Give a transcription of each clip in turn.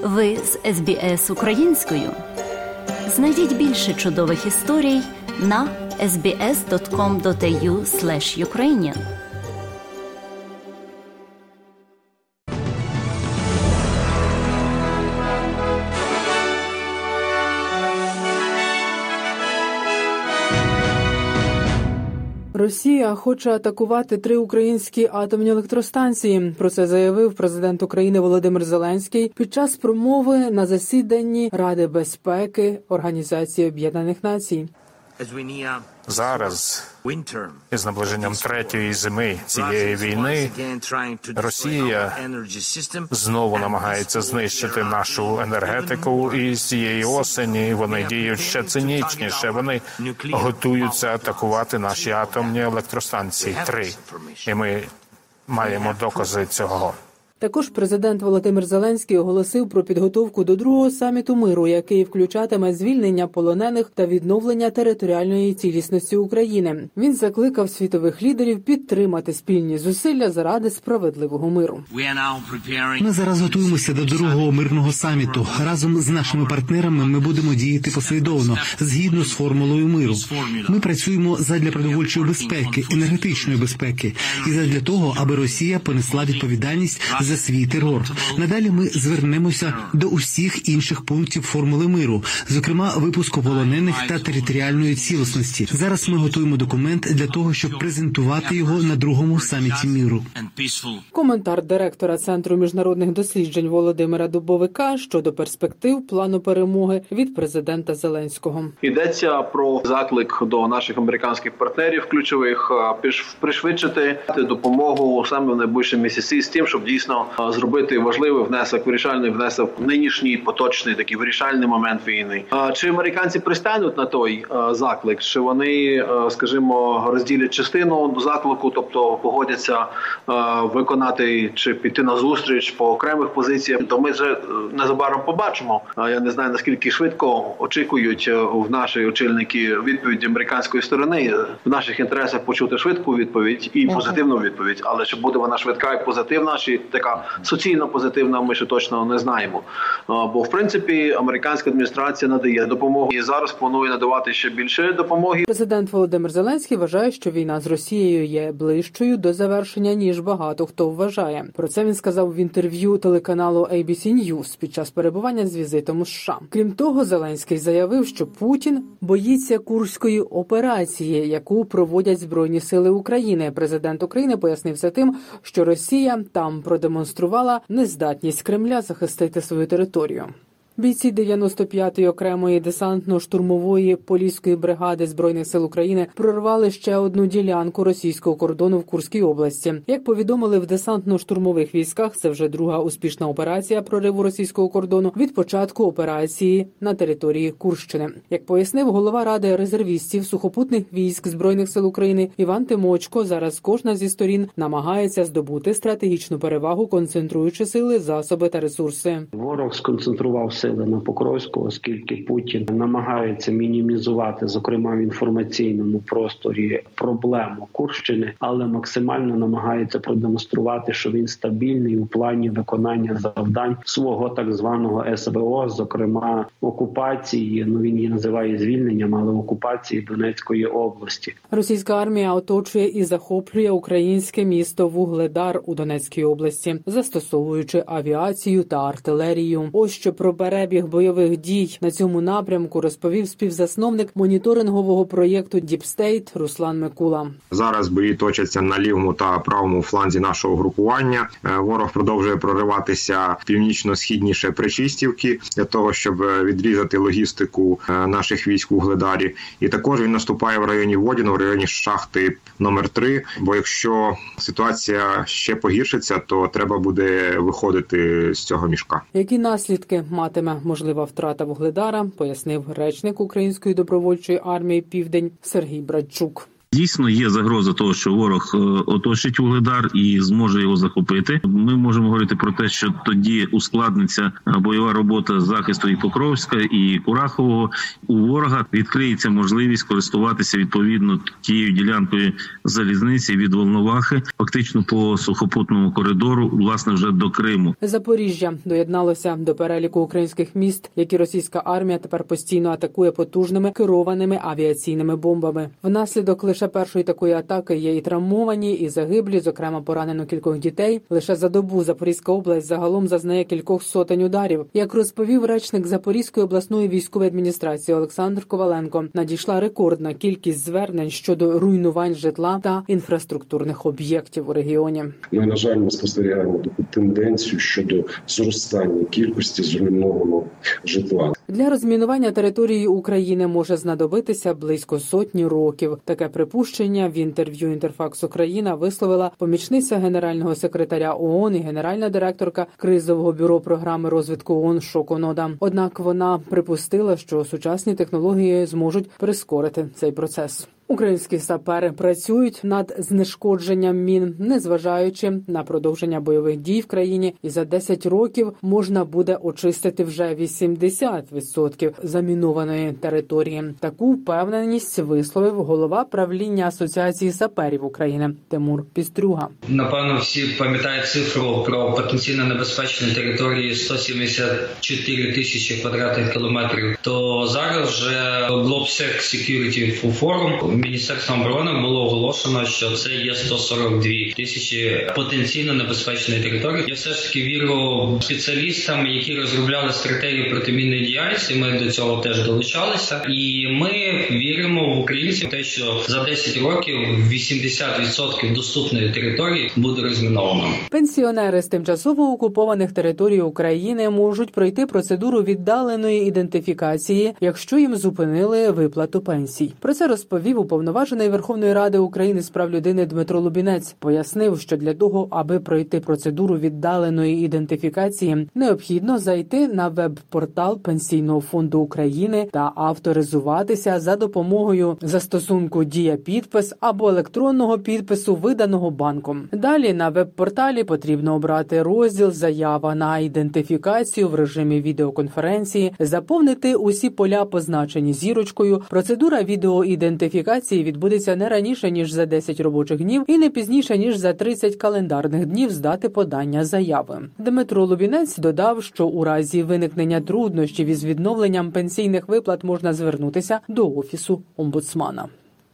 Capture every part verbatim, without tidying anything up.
Ви з ес бі ес українською. Знайдіть більше чудових історій на ес бі ес крапка ком крапка ей ю слеш юкрейніан. Росія хоче атакувати три українські атомні електростанції. Про це заявив президент України Володимир Зеленський під час промови на засіданні Ради безпеки Організації Об'єднаних Націй. Зараз, із наближенням третьої зими цієї війни, Росія знову намагається знищити нашу енергетику, і з цієї осені вони діють ще цинічніше. Вони готуються атакувати наші атомні електростанції. Три. І ми маємо докази цього. Також президент Володимир Зеленський оголосив про підготовку до другого саміту миру, який включатиме звільнення полонених та відновлення територіальної цілісності України. Він закликав світових лідерів підтримати спільні зусилля заради справедливого миру. Ми зараз готуємося до другого мирного саміту. Разом з нашими партнерами ми будемо діяти послідовно, згідно з формулою миру. Ми працюємо задля продовольчої безпеки, енергетичної безпеки і задля того, аби Росія понесла відповідальність за свій терор. Надалі ми звернемося до усіх інших пунктів формули миру, зокрема випуску полонених та територіальної цілісності. Зараз ми готуємо документ для того, щоб презентувати його на другому саміті миру. Коментар директора Центру міжнародних досліджень Володимира Дубовика щодо перспектив плану перемоги від президента Зеленського. Йдеться про заклик до наших американських партнерів ключових пришвидшити допомогу саме в найближчі місяці з тим, щоб дійсно зробити важливий внесок, вирішальний внесок в нинішній поточний такий вирішальний момент війни. Чи американці пристануть на той заклик? Чи вони, скажімо, розділять частину заклику, тобто погодяться виконати чи піти на зустріч по окремих позиціях? То ми вже незабаром побачимо. Я не знаю, наскільки швидко очікують в наші очільники відповіді американської сторони. В наших інтересах почути швидку відповідь і позитивну відповідь, але чи буде вона швидка і позитивна, чи така соціально позитивна, ми ще точно не знаємо. Бо, в принципі, американська адміністрація надає допомогу і зараз планує надавати ще більше допомоги. Президент Володимир Зеленський вважає, що війна з Росією є ближчою до завершення, ніж багато хто вважає. Про це він сказав в інтерв'ю телеканалу ей бі сі News під час перебування з візитом у США. Крім того, Зеленський заявив, що Путін боїться Курської операції, яку проводять Збройні сили України. Президент України пояснився тим, що Росія там продемонструвала нездатність Кремля захистити свою територію. Бійці дев'яносто п'ятої окремої десантно-штурмової поліської бригади Збройних сил України прорвали ще одну ділянку російського кордону в Курській області. Як повідомили в десантно-штурмових військах, це вже друга успішна операція прориву російського кордону від початку операції на території Курщини. Як пояснив голова Ради резервістів сухопутних військ Збройних сил України Іван Тимочко, зараз кожна зі сторін намагається здобути стратегічну перевагу, концентруючи сили, засоби та ресурси. Ворог сконцентрувався сили на Покровську, оскільки Путін намагається мінімізувати, зокрема в інформаційному просторі, проблему Курщини, але максимально намагається продемонструвати, що він стабільний у плані виконання завдань свого так званого ес ве о, зокрема окупації, ну він її називає звільненням, але окупації Донецької області. Російська армія оточує і захоплює українське місто Вугледар у Донецькій області, застосовуючи авіацію та артилерію. Ось що про перебіг бойових дій на цьому напрямку розповів співзасновник моніторингового проєкту Deep State Руслан Микула. Зараз бої точаться на лівому та правому фланзі нашого групування. Ворог продовжує прориватися північно-східніше Причистівки для того, щоб відрізати логістику наших військ у Вугледарі. І також він наступає в районі Водяного, в районі шахти номер три. Бо якщо ситуація ще погіршиться, то треба буде виходити з цього мішка. Які наслідки матиме можлива втрата Вугледара, пояснив речник Української добровольчої армії «Південь» Сергій Брадчук. Дійсно є загроза того, що ворог оточить Вугледар і зможе його захопити. Ми можемо говорити про те, що тоді ускладниться бойова робота захисту і Покровська, і Курахового. У ворога відкриється можливість користуватися відповідно тією ділянкою залізниці від Волновахи, фактично по сухопутному коридору, власне, вже до Криму. Запоріжжя доєдналося до переліку українських міст, які російська армія тепер постійно атакує потужними керованими авіаційними бомбами. Внаслідок лише першої такої атаки є і травмовані, і загиблі, зокрема поранено кількох дітей. Лише за добу Запорізька область загалом зазнає кількох сотень ударів. Як розповів речник Запорізької обласної військової адміністрації Олександр Коваленко, надійшла рекордна кількість звернень щодо руйнувань житла та інфраструктурних об'єктів у регіоні. Ми, на жаль, ми спостерігаємо таку тенденцію щодо зростання кількості зруйнованого житла. Для розмінування території України може знадобитися близько сотні років. Таке припущення в інтерв'ю «Інтерфакс Україна» висловила помічниця генерального секретаря ООН і генеральна директорка кризового бюро програми розвитку ООН Шоко Нода. Однак вона припустила, що сучасні технології зможуть прискорити цей процес. Українські сапери працюють над знешкодженням мін, незважаючи на продовження бойових дій в країні, і за десять років можна буде очистити вже вісімдесят відсотків замінованої території. Таку впевненість висловив голова правління Асоціації саперів України Тимур Пістрюга. Напевно, всі пам'ятають цифру про потенційно небезпечні території сто сімдесят чотири тисячі квадратних кілометрів. То зараз вже Globsec Security Forum Міністерством оборони було оголошено, що це є сто сорок дві тисячі потенційно небезпечної території. Я все ж таки вірю спеціалістам, які розробляли стратегію протимінної діяльності. Ми до цього теж долучалися. І ми віримо в українців, те, що за десять років вісімдесят відсотків доступної території буде розміновано. Пенсіонери з тимчасово окупованих територій України можуть пройти процедуру віддаленої ідентифікації, якщо їм зупинили виплату пенсій. Про це розповів уповноважений Верховної Ради України з прав людини Дмитро Лубінець. Пояснив, що для того, аби пройти процедуру віддаленої ідентифікації, необхідно зайти на веб-портал Пенсійного фонду України та авторизуватися за допомогою застосунку «Дія-підпис» або електронного підпису, виданого банком. Далі на веб-порталі потрібно обрати розділ «Заява на ідентифікацію» в режимі відеоконференції, заповнити усі поля, позначені зірочкою. Процедура відеоідентифікації відбудеться не раніше, ніж за десять робочих днів і не пізніше, ніж за тридцять календарних днів з дати подання заяви. Дмитро Лубінець додав, що у разі виникнення труднощів із відновленням пенсійних виплат можна звернутися до Офісу омбудсмана.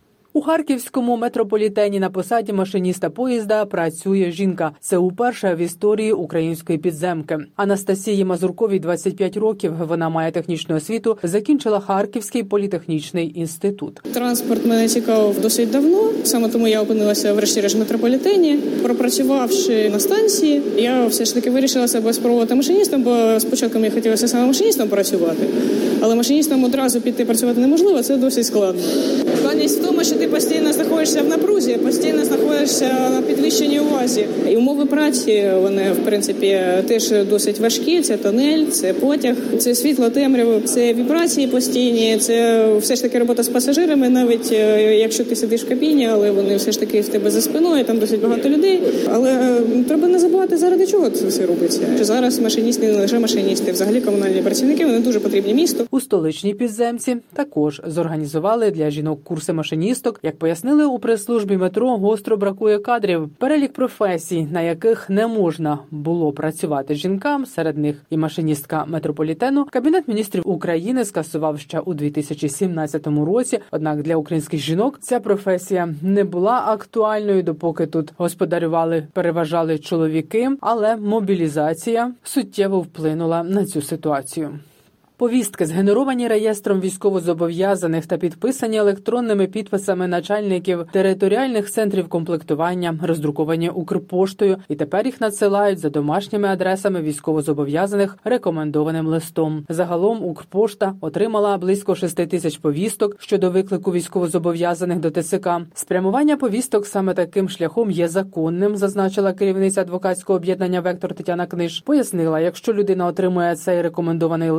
У Харківському метрополітені на посаді машиніста поїзда працює жінка. Це уперше в історії української підземки. Анастасії Мазурковій двадцять п'ять років. Вона має технічну освіту, закінчила Харківський політехнічний інститут. Транспорт мене цікавив досить давно. Саме тому я опинилася врешті-решт в метрополітені. Пропрацювавши на станції, я все ж таки вирішила себе спробувати машиністом, бо спочатку мені хотілося саме машиністом працювати. Але машиністом одразу піти працювати неможливо, це досить складно. Складність в тому, що ти постійно знаходишся в напрузі, постійно знаходишся на підвищеній увазі. І умови праці, вони, в принципі, теж досить важкі. Це тунель, це потяг, це світло, темрява, це вібрації постійні, це все ж таки робота з пасажирами, навіть якщо ти сидиш в кабіні, але вони все ж таки в тебе за спиною, там досить багато людей. Але треба не забувати, заради чого це все робиться. Що зараз машиністи, не лише машиністи, взагалі комунальні працівники, вони дуже потрібні місту. У столичній підземці також зорганізували для жінок курси машиністок. Як пояснили у прес-службі метро, гостро бракує кадрів. Перелік професій, на яких не можна було працювати жінкам, серед них і машиністка метрополітену, Кабінет міністрів України скасував ще у дві тисячі сімнадцятому році. Однак для українських жінок ця професія не була актуальною, допоки тут господарювали, переважали чоловіки, але мобілізація суттєво вплинула на цю ситуацію. Повістки, згенеровані реєстром військовозобов'язаних та підписані електронними підписами начальників територіальних центрів комплектування, роздруковані Укрпоштою, і тепер їх надсилають за домашніми адресами військовозобов'язаних рекомендованим листом. Загалом Укрпошта отримала близько шести тисяч повісток щодо виклику військовозобов'язаних до ТЦК. Спрямування повісток саме таким шляхом є законним, зазначила керівниця адвокатського об'єднання «Вектор» Тетяна Книж. Пояснила, якщо людина отримує цей рекомендований лист, але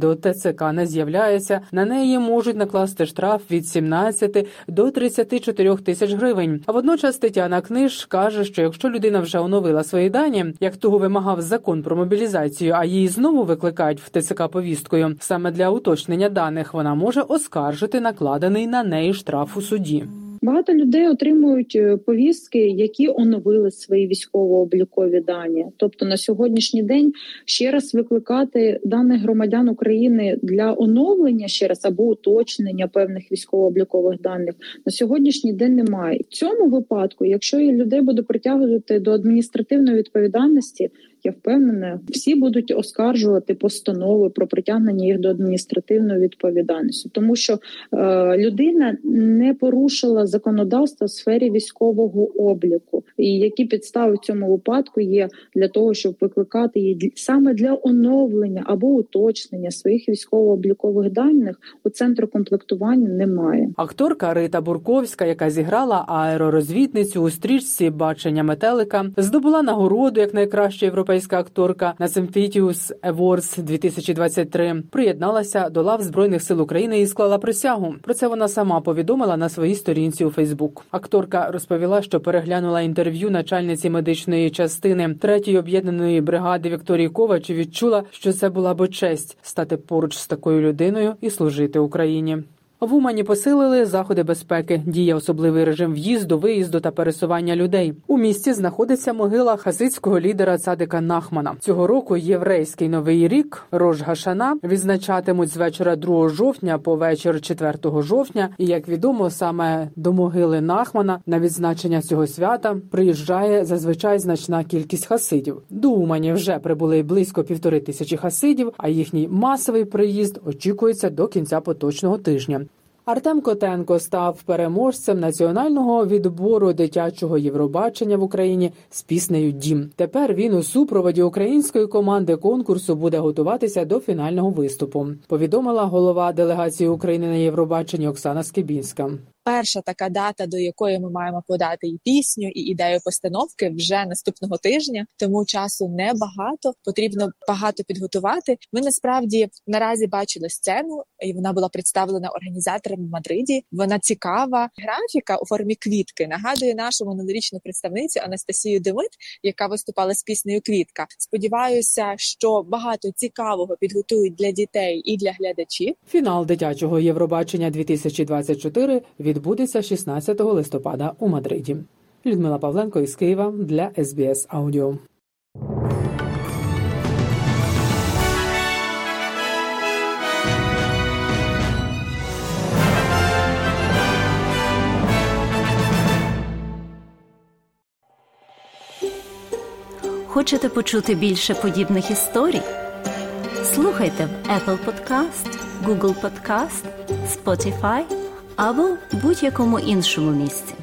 до ТЦК не з'являється, на неї можуть накласти штраф від сімнадцяти до тридцяти чотирьох тисяч гривень. А водночас Тетяна Книж каже, що якщо людина вже оновила свої дані, як того вимагав закон про мобілізацію, а її знову викликають в ТЦК повісткою, саме для уточнення даних вона може оскаржити накладений на неї штраф у суді. Багато людей отримують повістки, які оновили свої військово-облікові дані. Тобто на сьогоднішній день ще раз викликати даних громадян України для оновлення ще раз або уточнення певних військово-облікових даних на сьогоднішній день немає. В цьому випадку, якщо людей буде притягувати до адміністративної відповідальності, я впевнена, всі будуть оскаржувати постанови про притягнення їх до адміністративної відповідальності, тому що е, людина не порушила законодавство в сфері військового обліку. І які підстави в цьому випадку є для того, щоб викликати її саме для оновлення або уточнення своїх військово-облікових даних у центру комплектування немає. Акторка Рита Бурковська, яка зіграла аеророзвідницю у стрічці «Бачення метелика», здобула нагороду як найкраща європейська акторка на Symphythius Awards дві тисячі двадцять три. Приєдналася до лав Збройних сил України і склала присягу. Про це вона сама повідомила на своїй сторінці у Фейсбук. Акторка розповіла, що переглянула інтерв'ю начальниці медичної частини третьої об'єднаної бригади Вікторії Ковач і відчула, що це була би честь стати поруч з такою людиною і служити Україні. В Умані посилили заходи безпеки. Діє особливий режим в'їзду, виїзду та пересування людей. У місті знаходиться могила хасидського лідера Цадика Нахмана. Цього року єврейський Новий рік, Рош Гашана, відзначатимуть з вечора другого жовтня по вечір четвертого жовтня. І, як відомо, саме до могили Нахмана на відзначення цього свята приїжджає зазвичай значна кількість хасидів. До Умані вже прибули близько півтори тисячі хасидів, а їхній масовий приїзд очікується до кінця поточного тижня. Артем Котенко став переможцем національного відбору дитячого Євробачення в Україні з піснею «Дім». Тепер він у супроводі української команди конкурсу буде готуватися до фінального виступу, повідомила голова делегації України на Євробаченні Оксана Скибінська. Перша така дата, до якої ми маємо подати і пісню, і ідею постановки вже наступного тижня, тому часу небагато, потрібно багато підготувати. Ми насправді наразі бачили сцену, і вона була представлена організаторами в Мадриді. Вона цікава. Графіка у формі квітки нагадує нашу минулорічну представницю Анастасію Демит, яка виступала з піснею «Квітка». Сподіваюся, що багато цікавого підготують для дітей і для глядачів. Фінал дитячого Євробачення дві тисячі двадцять чотири відбудеться шістнадцятого листопада у Мадриді. Людмила Павленко із Києва для ес бі ес Аудіо. Хочете почути більше подібних історій? Слухайте в Apple Podcast, Google Podcast, Spotify або будь-якому іншому місці.